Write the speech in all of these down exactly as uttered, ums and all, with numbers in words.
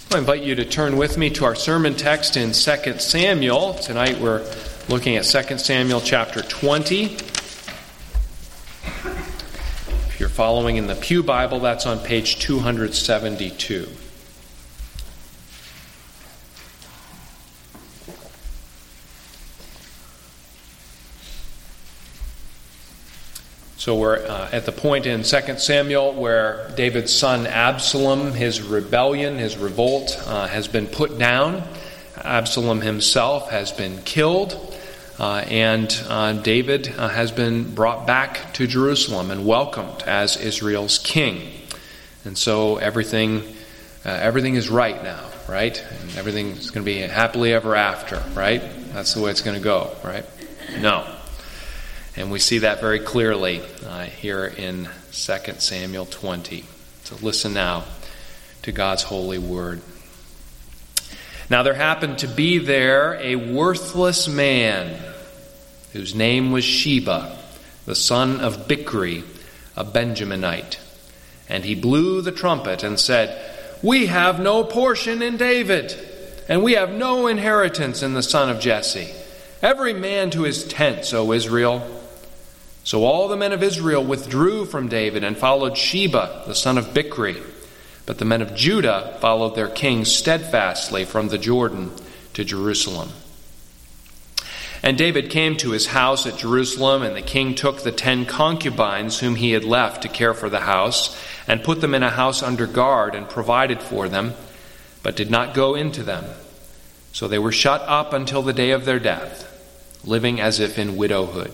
I invite you to turn with me to our sermon text in Second Samuel. Tonight we're looking at Second Samuel chapter twenty. If you're following in the Pew Bible, that's on page two seventy-two. So we're uh, at the point in Second Samuel where David's son Absalom, his rebellion, his revolt, uh, has been put down. Absalom himself has been killed, uh, and uh, David uh, has been brought back to Jerusalem and welcomed as Israel's king. And so everything, uh, everything is right now, right? And everything is going to be happily ever after, right? That's the way it's going to go, right? No. And we see that very clearly uh, here in Second Samuel twenty. So listen now to God's holy word. Now there happened to be there a worthless man whose name was Sheba, the son of Bichri, a Benjaminite. And he blew the trumpet and said, "We have no portion in David, and we have no inheritance in the son of Jesse. Every man to his tents, O Israel." So all the men of Israel withdrew from David and followed Sheba, the son of Bichri. But the men of Judah followed their king steadfastly from the Jordan to Jerusalem. And David came to his house at Jerusalem, and the king took the ten concubines whom he had left to care for the house, and put them in a house under guard, and provided for them, but did not go into them. So they were shut up until the day of their death, living as if in widowhood.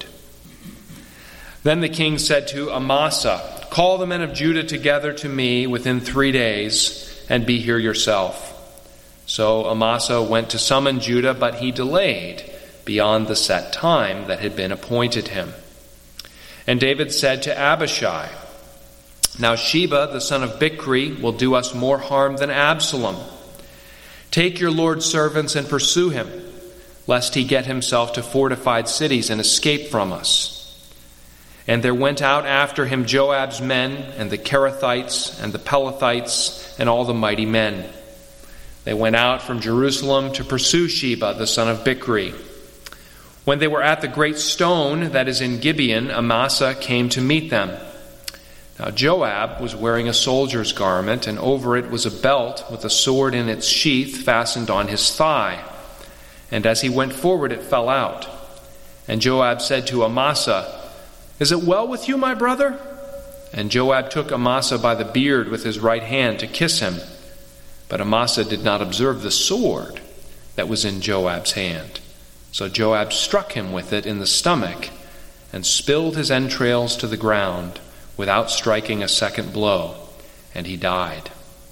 Then the king said to Amasa, "Call the men of Judah together to me within three days, and be here yourself." So Amasa went to summon Judah, but he delayed beyond the set time that had been appointed him. And David said to Abishai, "Now Sheba, the son of Bichri, will do us more harm than Absalom. Take your Lord's servants and pursue him, lest he get himself to fortified cities and escape from us." And there went out after him Joab's men, and the Kerethites, and the Pelethites, and all the mighty men. They went out from Jerusalem to pursue Sheba, the son of Bichri. When they were at the great stone that is in Gibeon, Amasa came to meet them. Now Joab was wearing a soldier's garment, and over it was a belt with a sword in its sheath fastened on his thigh. And as he went forward, it fell out. And Joab said to Amasa, "Is it well with you, my brother?" And Joab took Amasa by the beard with his right hand to kiss him. But Amasa did not observe the sword that was in Joab's hand. So Joab struck him with it in the stomach and spilled his entrails to the ground without striking a second blow, and he died.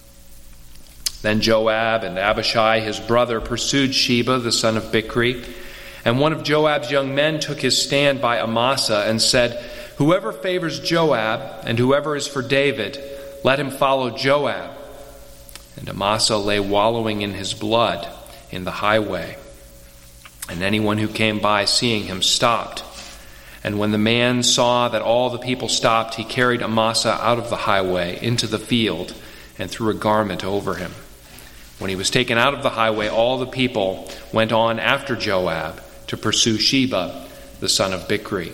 Then Joab and Abishai his brother pursued Sheba, the son of Bichri. And one of Joab's young men took his stand by Amasa and said, "Whoever favors Joab and whoever is for David, let him follow Joab." And Amasa lay wallowing in his blood in the highway. And anyone who came by seeing him stopped. And when the man saw that all the people stopped, he carried Amasa out of the highway into the field and threw a garment over him. When he was taken out of the highway, all the people went on after Joab to pursue Sheba, the son of Bichri.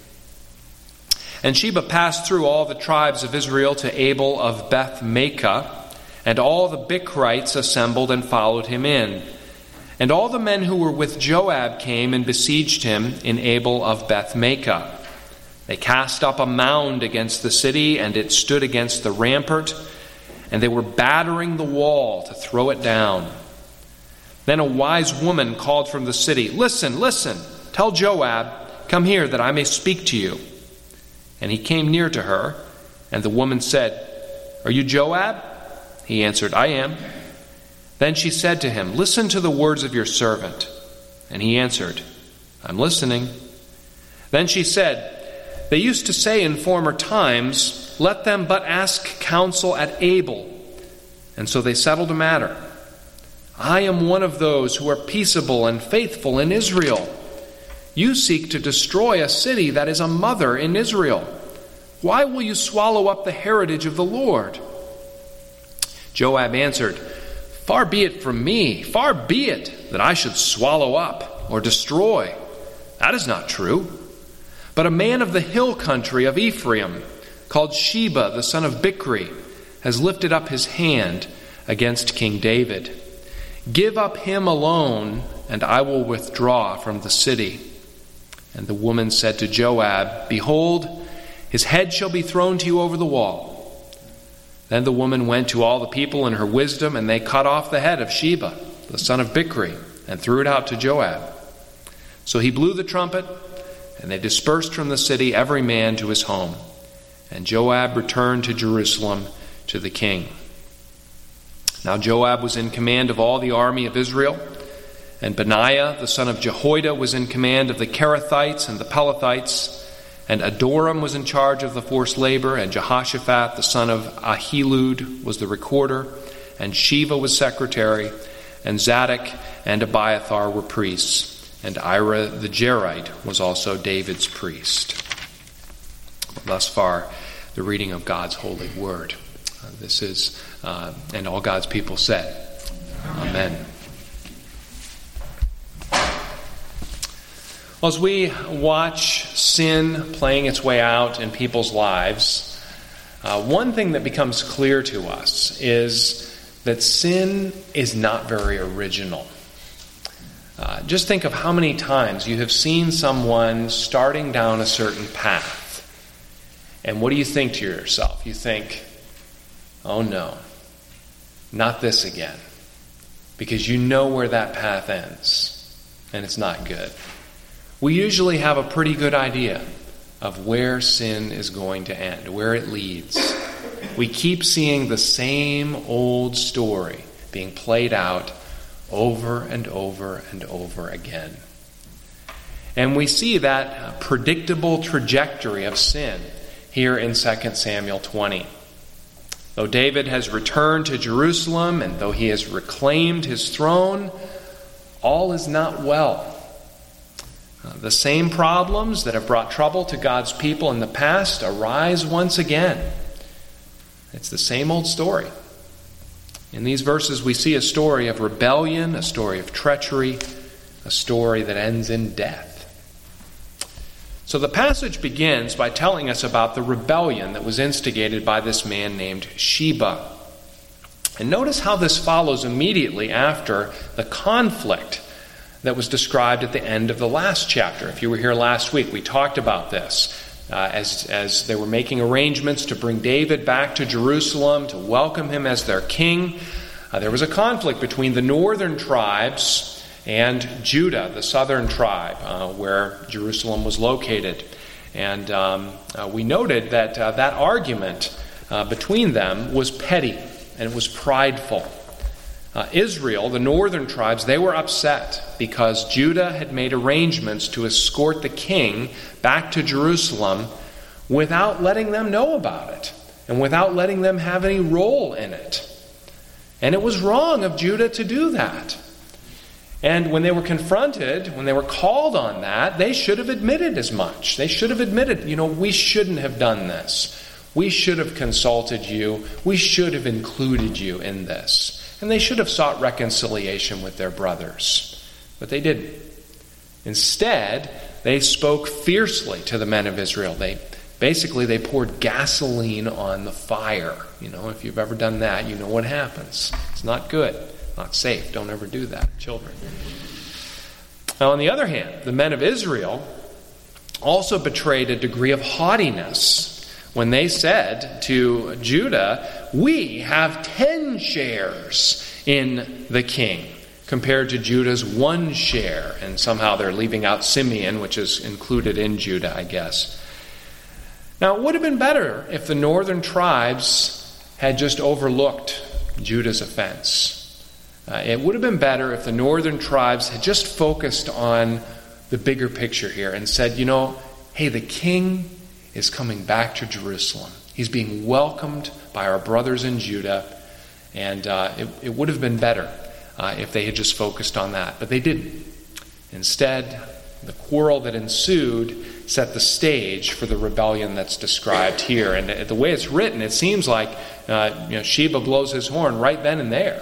And Sheba passed through all the tribes of Israel to Abel of Beth-Maachah, and all the Bichrites assembled and followed him in. And all the men who were with Joab came and besieged him in Abel of Beth-Maachah. They cast up a mound against the city, and it stood against the rampart, and they were battering the wall to throw it down. Then a wise woman called from the city, "Listen, listen, tell Joab, come here that I may speak to you." And he came near to her, and the woman said, "Are you Joab?" He answered, "I am." Then she said to him, "Listen to the words of your servant." And he answered, "I'm listening." Then she said, "They used to say in former times, 'Let them but ask counsel at Abel.' And so they settled a matter. I am one of those who are peaceable and faithful in Israel. You seek to destroy a city that is a mother in Israel. Why will you swallow up the heritage of the Lord?" Joab answered, Far be it from me, far be it that I should swallow up or destroy. That is not true. But a man of the hill country of Ephraim, called Sheba, the son of Bichri, has lifted up his hand against King David. Give up him alone, and I will withdraw from the city. And the woman said to Joab, Behold, his head shall be thrown to you over the wall. Then the woman went to all the people in her wisdom, and they cut off the head of Sheba, the son of Bichri, and threw it out to Joab. So he blew the trumpet, and they dispersed from the city, every man to his home. And Joab returned to Jerusalem to the king. Now Joab was in command of all the army of Israel, and Benaiah, the son of Jehoiada, was in command of the Kerethites and the Pelethites, and Adoram was in charge of the forced labor, and Jehoshaphat, the son of Ahilud, was the recorder, and Sheva was secretary, and Zadok and Abiathar were priests, and Ira the Jerite was also David's priest. Thus far, the reading of God's holy word. Uh, this is, uh, and all God's people said, Amen. Well, as we watch sin playing its way out in people's lives, uh, one thing that becomes clear to us is that sin is not very original. Uh, just think of how many times you have seen someone starting down a certain path. And what do you think to yourself? You think, oh no, not this again. Because you know where that path ends, and it's not good. We usually have a pretty good idea of where sin is going to end, where it leads. We keep seeing the same old story being played out over and over and over again. And we see that predictable trajectory of sin here in Second Samuel twenty. Though David has returned to Jerusalem and though he has reclaimed his throne, all is not well. Uh, the same problems that have brought trouble to God's people in the past arise once again. It's the same old story. In these verses, we see a story of rebellion, a story of treachery, a story that ends in death. So the passage begins by telling us about the rebellion that was instigated by this man named Sheba. And notice how this follows immediately after the conflict that was described at the end of the last chapter. If you were here last week, we talked about this. Uh, as, as they were making arrangements to bring David back to Jerusalem, to welcome him as their king, uh, there was a conflict between the northern tribes and Judah, the southern tribe, uh, where Jerusalem was located. And um, uh, we noted that uh, that argument uh, between them was petty and it was prideful. Uh, Israel, the northern tribes, they were upset because Judah had made arrangements to escort the king back to Jerusalem without letting them know about it and without letting them have any role in it. And it was wrong of Judah to do that. And when they were confronted, when they were called on that, they should have admitted as much. They should have admitted, you know, we shouldn't have done this. We should have consulted you. We should have included you in this. And they should have sought reconciliation with their brothers. But they didn't. Instead, they spoke fiercely to the men of Israel. They basically they poured gasoline on the fire. You know, if you've ever done that, you know what happens. It's not good, not safe. Don't ever do that, children. Now, on the other hand, the men of Israel also betrayed a degree of haughtiness when they said to Judah, we have ten shares in the king, compared to Judah's one share. And somehow they're leaving out Simeon, which is included in Judah, I guess. Now, it would have been better if the northern tribes had just overlooked Judah's offense. Uh, it would have been better if the northern tribes had just focused on the bigger picture here and said, you know, hey, the king is coming back to Jerusalem. He's being welcomed by our brothers in Judah, and uh, it, it would have been better uh, if they had just focused on that. But they didn't. Instead, the quarrel that ensued set the stage for the rebellion that's described here. And the way it's written, it seems like uh, you know, Sheba blows his horn right then and there.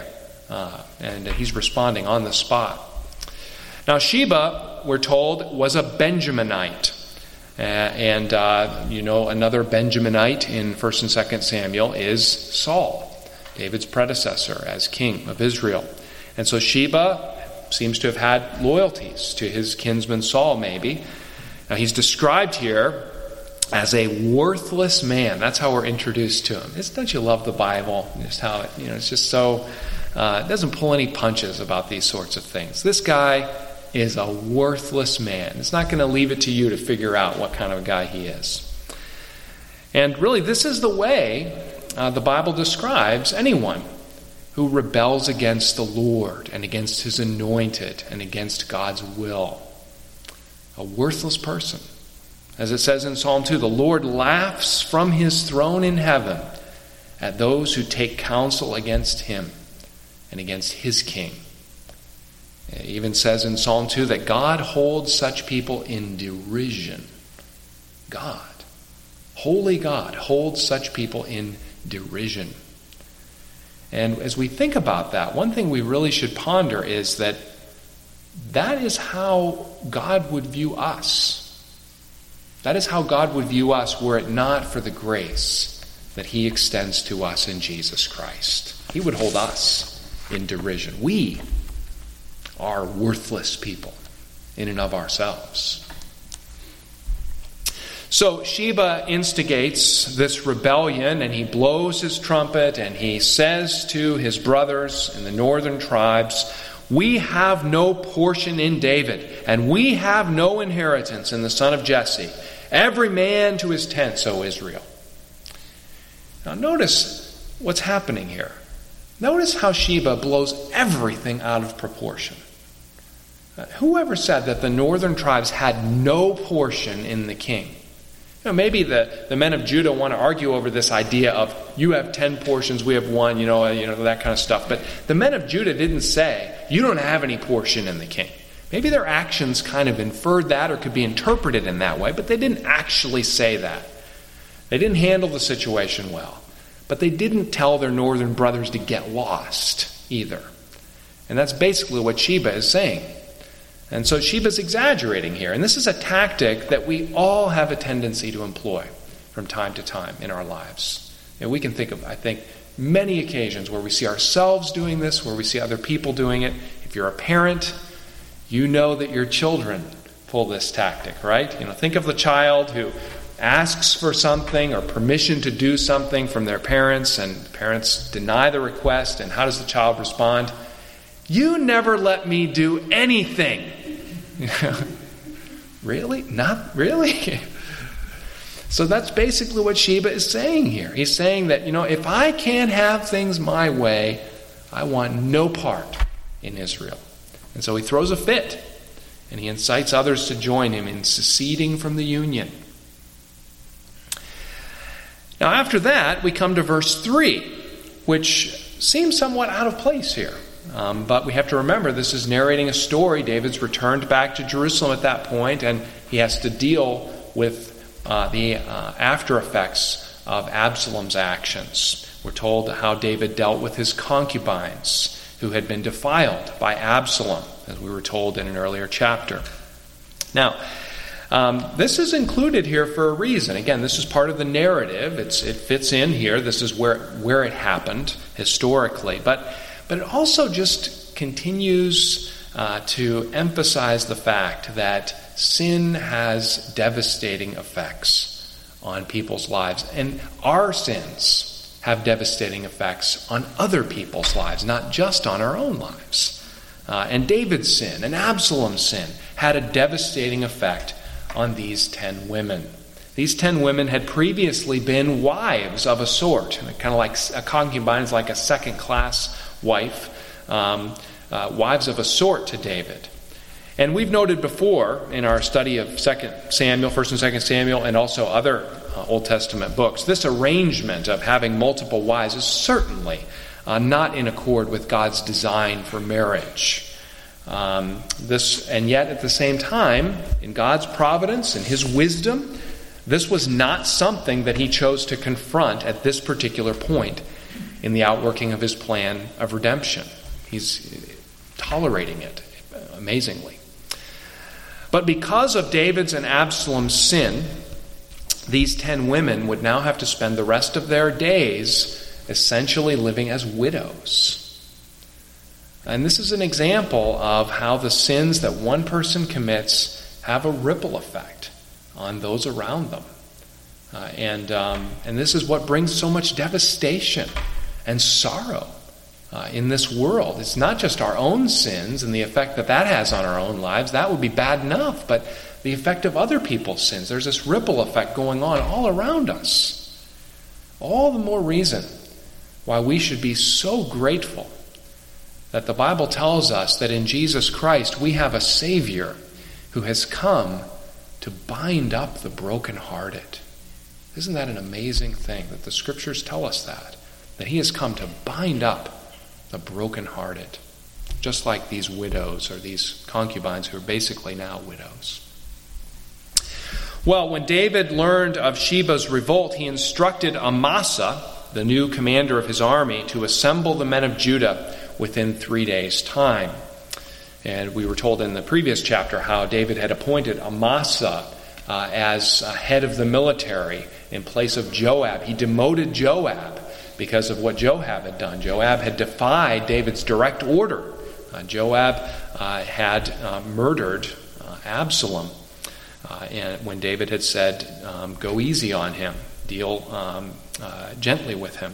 Uh, and he's responding on the spot. Now Sheba, we're told, was a Benjaminite. Uh, and, uh, you know, another Benjaminite in First and Second Samuel is Saul, David's predecessor as king of Israel. And so Sheba seems to have had loyalties to his kinsman Saul, maybe. Now he's described here as a worthless man. That's how we're introduced to him. It's, don't you love the Bible? Just how it, you know, it's just so, uh, it doesn't pull any punches about these sorts of things. This guy is a worthless man. It's not going to leave it to you to figure out what kind of a guy he is. And really, this is the way uh, the Bible describes anyone who rebels against the Lord and against his anointed and against God's will. A worthless person. As it says in Psalm two, the Lord laughs from his throne in heaven at those who take counsel against him and against his king. It even says in Psalm two that God holds such people in derision. God, holy God, holds such people in derision. And as we think about that, one thing we really should ponder is that that is how God would view us. That is how God would view us were it not for the grace that he extends to us in Jesus Christ. He would hold us in derision. We are worthless people in and of ourselves. So Sheba instigates this rebellion, and he blows his trumpet, and he says to his brothers in the northern tribes, "We have no portion in David, and we have no inheritance in the son of Jesse. Every man to his tents, O Israel." Now notice what's happening here. Notice how Sheba blows everything out of proportion. Uh, whoever said that the northern tribes had no portion in the king? You know, maybe the, the men of Judah want to argue over this idea of you have ten portions, we have one, you know, you know, that kind of stuff. But the men of Judah didn't say, you don't have any portion in the king. Maybe their actions kind of inferred that or could be interpreted in that way, but they didn't actually say that. They didn't handle the situation well. But they didn't tell their northern brothers to get lost either. And that's basically what Sheba is saying. And so Sheba's exaggerating here. And this is a tactic that we all have a tendency to employ from time to time in our lives. And we can think of, I think, many occasions where we see ourselves doing this, where we see other people doing it. If you're a parent, you know that your children pull this tactic, right? You know, think of the child who asks for something or permission to do something from their parents, and the parents deny the request, and how does the child respond? You never let me do anything. Really? Not really? So that's basically what Sheba is saying here. He's saying that, you know, if I can't have things my way, I want no part in Israel. And so he throws a fit, and he incites others to join him in seceding from the union. Now after that, we come to verse three, which seems somewhat out of place here. Um, but we have to remember this is narrating a story. David's returned back to Jerusalem at that point, and he has to deal with uh, the uh, after effects of Absalom's actions. We're told how David dealt with his concubines who had been defiled by Absalom, as we were told in an earlier chapter. Now, um, this is included here for a reason. Again, this is part of the narrative. It's, it fits in here. This is where, where it happened historically. But But it also just continues uh, to emphasize the fact that sin has devastating effects on people's lives. And our sins have devastating effects on other people's lives, not just on our own lives. Uh, and David's sin and Absalom's sin had a devastating effect on these ten women. These ten women had previously been wives of a sort, kind of like a concubine is like a second-class wife, um, uh, wives of a sort to David. And we've noted before in our study of Second Samuel, First and Second Samuel, and also other uh, Old Testament books, this arrangement of having multiple wives is certainly uh, not in accord with God's design for marriage. Um, this, and yet at the same time, in God's providence and His wisdom, this was not something that He chose to confront at this particular point in the outworking of His plan of redemption. He's tolerating it amazingly. But because of David's and Absalom's sin, these ten women would now have to spend the rest of their days essentially living as widows. And this is an example of how the sins that one person commits have a ripple effect on those around them. Uh, and, um, and this is what brings so much devastation and sorrow uh, in this world. It's not just our own sins and the effect that that has on our own lives. That would be bad enough, but the effect of other people's sins. There's this ripple effect going on all around us. All the more reason why we should be so grateful that the Bible tells us that in Jesus Christ we have a Savior who has come to bind up the brokenhearted. Isn't that an amazing thing that the Scriptures tell us that? That He has come to bind up the brokenhearted, just like these widows or these concubines who are basically now widows. Well, when David learned of Sheba's revolt, he instructed Amasa, the new commander of his army, to assemble the men of Judah within three days' time. And we were told in the previous chapter how David had appointed Amasa uh, as uh, head of the military in place of Joab. He demoted Joab because of what Joab had done. Joab had defied David's direct order. Uh, Joab uh, had uh, murdered uh, Absalom. Uh, and when David had said, um, go easy on him, deal um, uh, gently with him.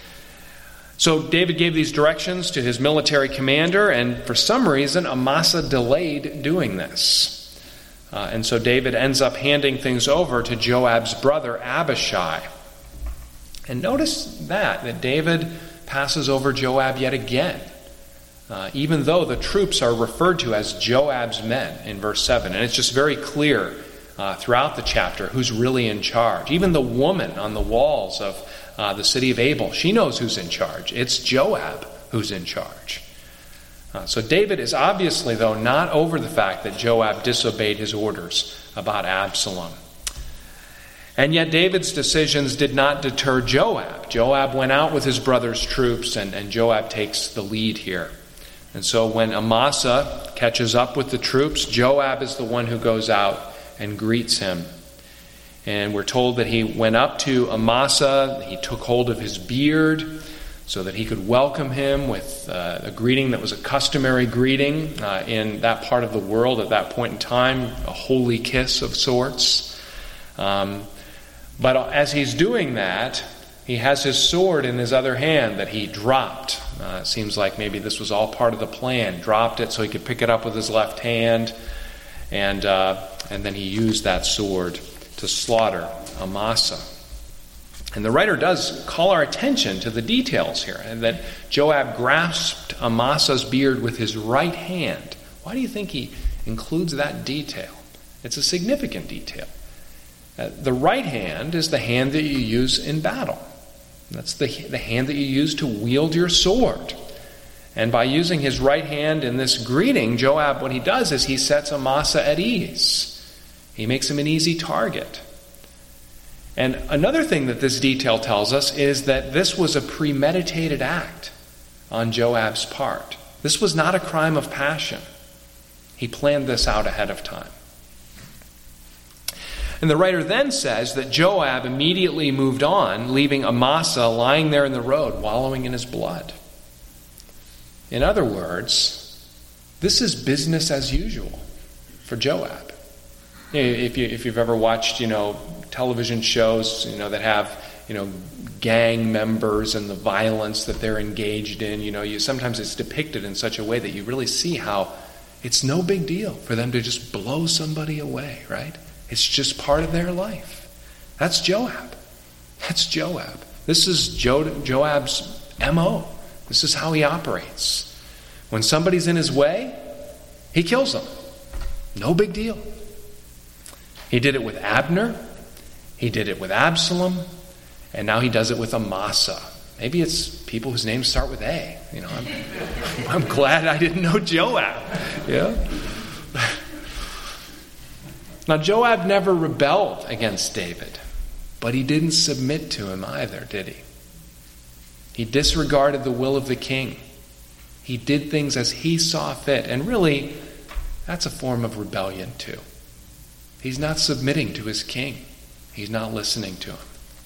So David gave these directions to his military commander, and for some reason Amasa delayed doing this. Uh, and so David ends up handing things over to Joab's brother Abishai. And notice that, that David passes over Joab yet again, uh, even though the troops are referred to as Joab's men in verse seven. And it's just very clear uh, throughout the chapter who's really in charge. Even the woman on the walls of Uh, the city of Abel, she knows who's in charge. It's Joab who's in charge. Uh, so David is obviously, though, not over the fact that Joab disobeyed his orders about Absalom. And yet David's decisions did not deter Joab. Joab went out with his brother's troops, and, and Joab takes the lead here. And so when Amasa catches up with the troops, Joab is the one who goes out and greets him. And we're told that he went up to Amasa, he took hold of his beard so that he could welcome him with uh, a greeting that was a customary greeting uh, in that part of the world at that point in time, a holy kiss of sorts. Um, but as he's doing that, he has his sword in his other hand that he dropped. Uh, it seems like maybe this was all part of the plan. Dropped it so he could pick it up with his left hand, and uh, and then he used that sword to slaughter Amasa. And the writer does call our attention to the details here, and that Joab grasped Amasa's beard with his right hand. Why do you think he includes that detail? It's a significant detail. Uh, the right hand is the hand that you use in battle. That's the, the hand that you use to wield your sword. And by using his right hand in this greeting, Joab, what he does is he sets Amasa at ease. He makes him an easy target. And another thing that this detail tells us is that this was a premeditated act on Joab's part. This was not a crime of passion. He planned this out ahead of time. And the writer then says that Joab immediately moved on, leaving Amasa lying there in the road, wallowing in his blood. In other words, this is business as usual for Joab. If you if you've ever watched, you know, television shows, you know, that have, you know, gang members and the violence that they're engaged in, you know, you sometimes it's depicted in such a way that you really see how it's no big deal for them to just blow somebody away, right? It's just part of their life. That's Joab. That's Joab. This is jo- Joab's M O. This is how he operates. When somebody's in his way, he kills them. No big deal. He did it with Abner. He did it with Absalom. And now he does it with Amasa. Maybe it's people whose names start with A. You know, I'm, I'm glad I didn't know Joab. Yeah. Now, Joab never rebelled against David, but he didn't submit to him either, did he? He disregarded the will of the king. He did things as he saw fit. And really, that's a form of rebellion too. He's not submitting to his king. He's not listening to him.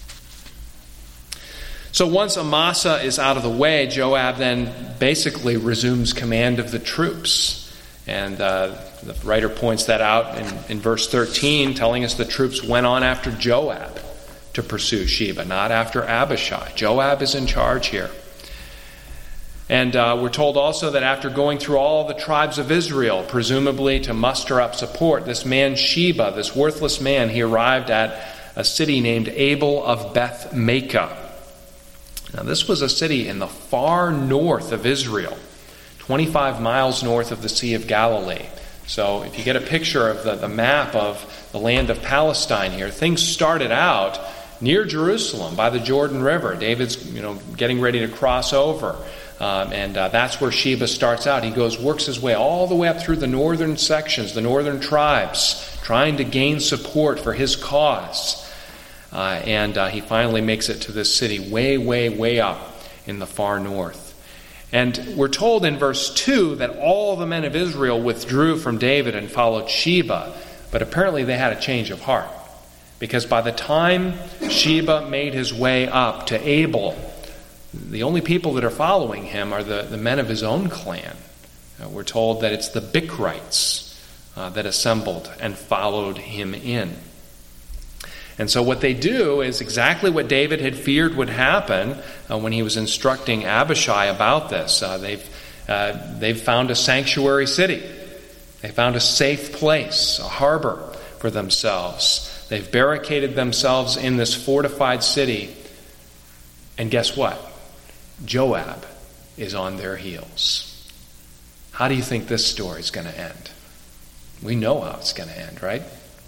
So once Amasa is out of the way, Joab then basically resumes command of the troops. And uh, the writer points that out in, in verse thirteen, telling us the troops went on after Joab to pursue Sheba, not after Abishai. Joab is in charge here. And uh, we're told also that after going through all the tribes of Israel, presumably to muster up support, this man Sheba, this worthless man, he arrived at a city named Abel of Beth-Maachah. Now, this was a city in the far north of Israel, twenty-five miles north of the Sea of Galilee. So if you get a picture of the, the map of the land of Palestine here, things started out near Jerusalem by the Jordan River. David's, you know, getting ready to cross over. Um, and uh, that's where Sheba starts out. He goes, works his way all the way up through the northern sections, the northern tribes, trying to gain support for his cause. Uh, and uh, he finally makes it to this city way, way, way up in the far north. And we're told in verse two that all the men of Israel withdrew from David and followed Sheba. But apparently they had a change of heart. Because by the time Sheba made his way up to Abel, the only people that are following him are the, the men of his own clan. Uh, we're told that it's the Bichrites uh, that assembled and followed him in. And so what they do is exactly what David had feared would happen uh, when he was instructing Abishai about this. Uh, they've, uh, they've found a sanctuary city. They found a safe place, a harbor for themselves. They've barricaded themselves in this fortified city. And guess what? Joab is on their heels. How do you think this story is going to end? We know how it's going to end, right?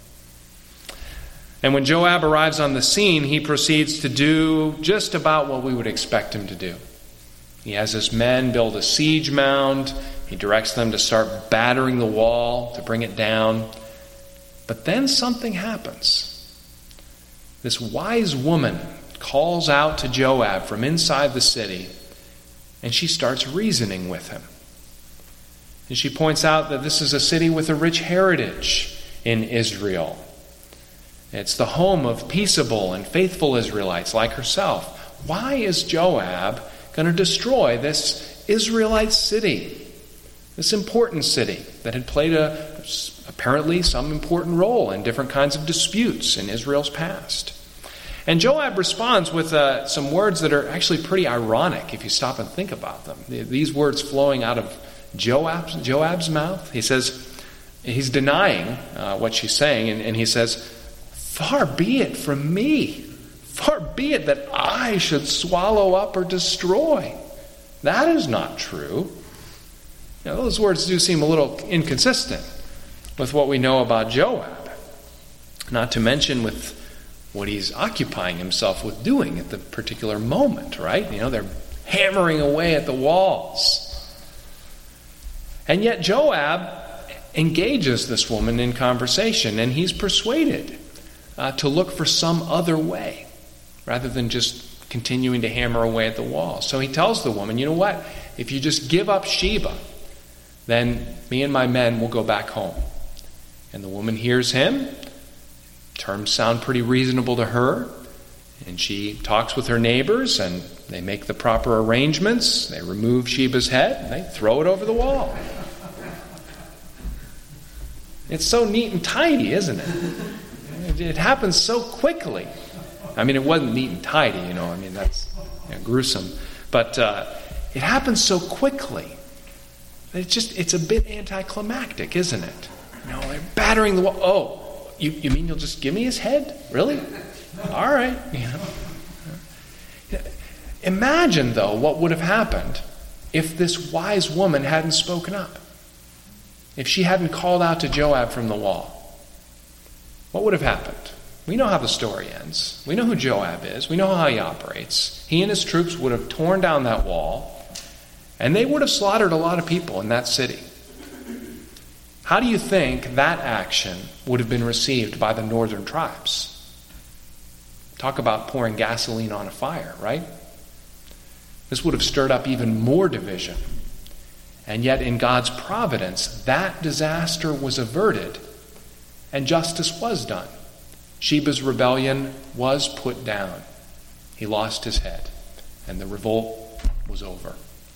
And when Joab arrives on the scene, he proceeds to do just about what we would expect him to do. He has his men build a siege mound. He directs them to start battering the wall, to bring it down. But then something happens. This wise woman calls out to Joab from inside the city, and she starts reasoning with him. And she points out that this is a city with a rich heritage in Israel. It's the home of peaceable and faithful Israelites like herself. Why is Joab going to destroy this Israelite city, this important city that had played a, apparently some important role in different kinds of disputes in Israel's past? And Joab responds with uh, some words that are actually pretty ironic if you stop and think about them. These words flowing out of Joab's, Joab's mouth. He says, he's denying uh, what she's saying, and, and he says, "Far be it from me, far be it that I should swallow up or destroy. That is not true." Now, those words do seem a little inconsistent with what we know about Joab, not to mention with what he's occupying himself with doing at the particular moment, right? You know, they're hammering away at the walls. And yet Joab engages this woman in conversation, and he's persuaded uh, to look for some other way rather than just continuing to hammer away at the wall. So he tells the woman, you know what? If you just give up Sheba, then me and my men will go back home. And the woman hears him. Terms sound pretty reasonable to her. And she talks with her neighbors, and they make the proper arrangements. They remove Sheba's head, and they throw it over the wall. It's so neat and tidy, isn't it? It happens so quickly. I mean, it wasn't neat and tidy, you know. I mean, that's you know, gruesome. But uh, it happens so quickly. It's just, it's a bit anticlimactic, isn't it? You know, they're battering the wall. Oh, you, you mean you'll just give me his head? Really? All right. You know. Imagine, though, what would have happened if this wise woman hadn't spoken up. If she hadn't called out to Joab from the wall. What would have happened? We know how the story ends. We know who Joab is. We know how he operates. He and his troops would have torn down that wall, and they would have slaughtered a lot of people in that city. How do you think that action would have been received by the northern tribes? Talk about pouring gasoline on a fire, right? This would have stirred up even more division And yet in God's providence, that disaster was averted and justice was done. Sheba's rebellion was put down. He lost his head, and the revolt was over.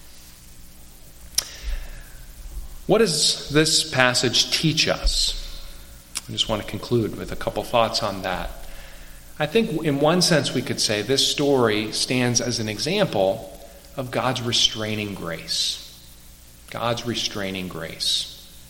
What does this passage teach us? I just want to conclude with a couple thoughts on that. I think in one sense we could say this story stands as an example of God's restraining grace. God's restraining grace.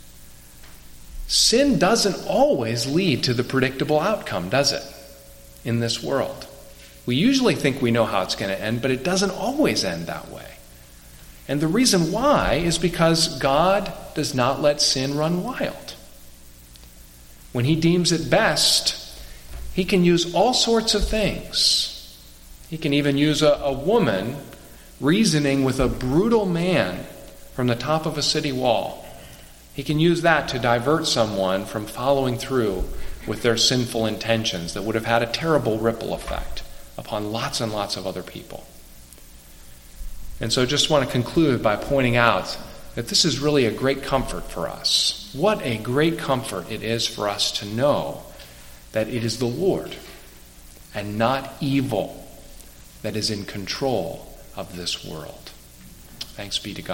Sin doesn't always lead to the predictable outcome, does it, in this world? We usually think we know how it's going to end, but it doesn't always end that way. And the reason why is because God does not let sin run wild. When he deems it best, he can use all sorts of things. He can even use a, a woman reasoning with a brutal man from the top of a city wall. He can use that to divert someone from following through with their sinful intentions that would have had a terrible ripple effect upon lots and lots of other people. And so I just want to conclude by pointing out that this is really a great comfort for us. What a great comfort it is for us to know that it is the Lord and not evil that is in control of this world. Thanks be to God.